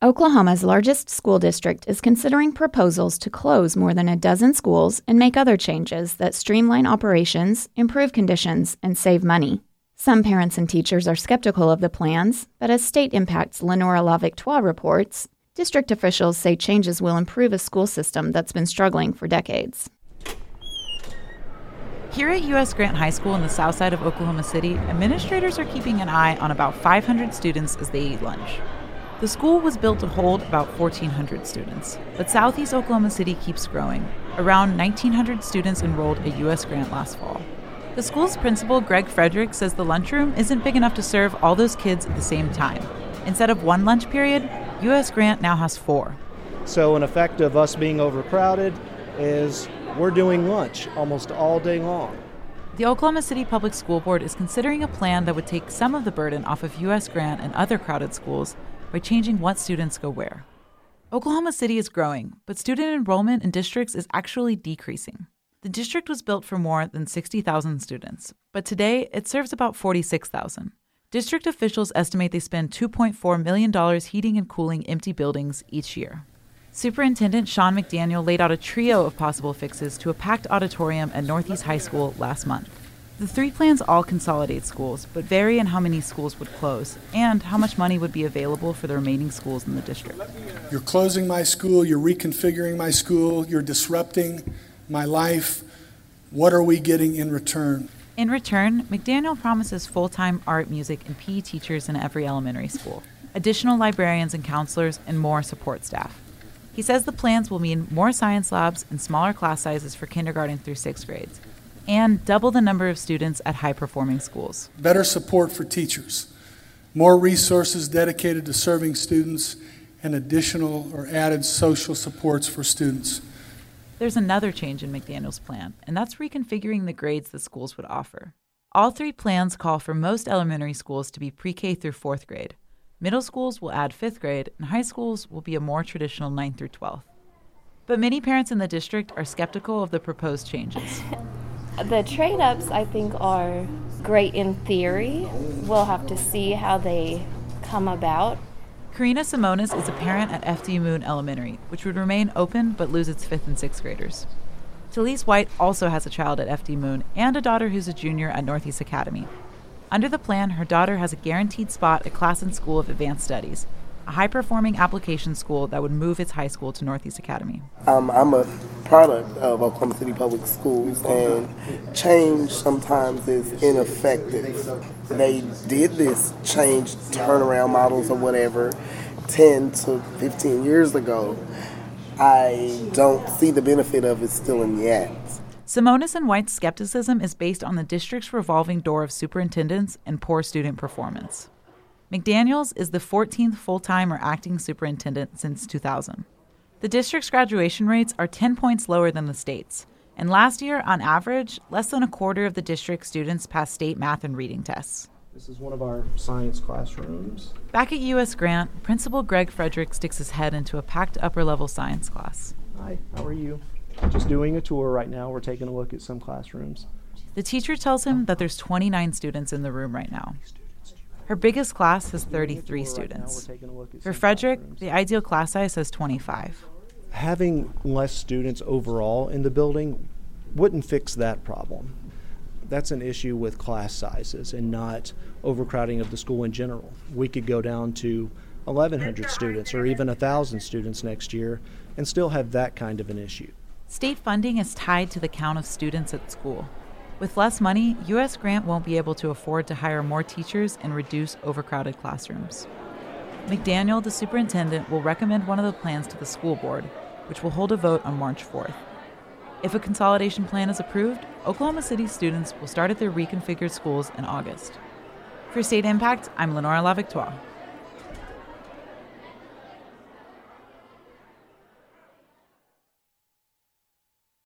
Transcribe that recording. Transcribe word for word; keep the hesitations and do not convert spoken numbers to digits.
Oklahoma's largest school district is considering proposals to close more than a dozen schools and make other changes that streamline operations, improve conditions, and save money. Some parents and teachers are skeptical of the plans, but as State Impact's Lenora LaVictoire reports, district officials say changes will improve a school system that's been struggling for decades. Here at U S Grant High School in the south side of Oklahoma City, administrators are keeping an eye on about five hundred students as they eat lunch. The school was built to hold about fourteen hundred students, but Southeast Oklahoma City keeps growing. Around nineteen hundred students enrolled at U S Grant last fall. The school's principal, Greg Frederick, says the lunchroom isn't big enough to serve all those kids at the same time. Instead of one lunch period, U S Grant now has four. So an effect of us being overcrowded is we're doing lunch almost all day long. The Oklahoma City Public School Board is considering a plan that would take some of the burden off of U S Grant and other crowded schools by changing what students go where. Oklahoma City is growing, but student enrollment in districts is actually decreasing. The district was built for more than sixty thousand students, but today it serves about forty-six thousand. District officials estimate they spend two point four million dollars heating and cooling empty buildings each year. Superintendent Sean McDaniel laid out a trio of possible fixes to a packed auditorium at Northeast High School last month. The three plans all consolidate schools, but vary in how many schools would close and how much money would be available for the remaining schools in the district. You're closing my school, you're reconfiguring my school, you're disrupting my life. What are we getting in return? In return, McDaniel promises full-time art, music, and P E teachers in every elementary school, additional librarians and counselors, and more support staff. He says the plans will mean more science labs and smaller class sizes for kindergarten through sixth grades, and double the number of students at high-performing schools. Better support for teachers, more resources dedicated to serving students, and additional or added social supports for students. There's another change in McDaniel's plan, and that's reconfiguring the grades the schools would offer. All three plans call for most elementary schools to be pre-K through fourth grade. Middle schools will add fifth grade, and high schools will be a more traditional ninth through twelfth. But many parents in the district are skeptical of the proposed changes. The trade-ups, I think, are great in theory. We'll have to see how they come about. Karina Simonis is a parent at F D Moon Elementary, which would remain open but lose its fifth and sixth graders. Talise White also has a child at F D Moon and a daughter who's a junior at Northeast Academy. Under the plan, her daughter has a guaranteed spot at Classen School of Advanced Studies, a high-performing application school that would move its high school to Northeast Academy. Um, I'm a product of Oklahoma City Public Schools, and change sometimes is ineffective. They did this change turnaround models or whatever ten to fifteen years ago. I don't see the benefit of it still in yet. Simonis and White's skepticism is based on the district's revolving door of superintendents and poor student performance. McDaniels is the fourteenth full-time or acting superintendent since two thousand. The district's graduation rates are ten points lower than the state's, and last year, on average, less than a quarter of the district's students passed state math and reading tests. This is one of our science classrooms. Back at U S Grant, Principal Greg Frederick sticks his head into a packed upper-level science class. Hi, how are you? Just doing a tour right now. We're taking a look at some classrooms. The teacher tells him that there's twenty-nine students in the room right now. Her biggest class has thirty-three students. For Frederick, the ideal class size has twenty-five. Having less students overall in the building wouldn't fix that problem. That's an issue with class sizes and not overcrowding of the school in general. We could go down to eleven hundred students or even one thousand students next year and still have that kind of an issue. State funding is tied to the count of students at school. With less money, U S Grant won't be able to afford to hire more teachers and reduce overcrowded classrooms. McDaniel, the superintendent, will recommend one of the plans to the school board, which will hold a vote on March fourth. If a consolidation plan is approved, Oklahoma City students will start at their reconfigured schools in August. For State Impact, I'm Lenora LaVictoire.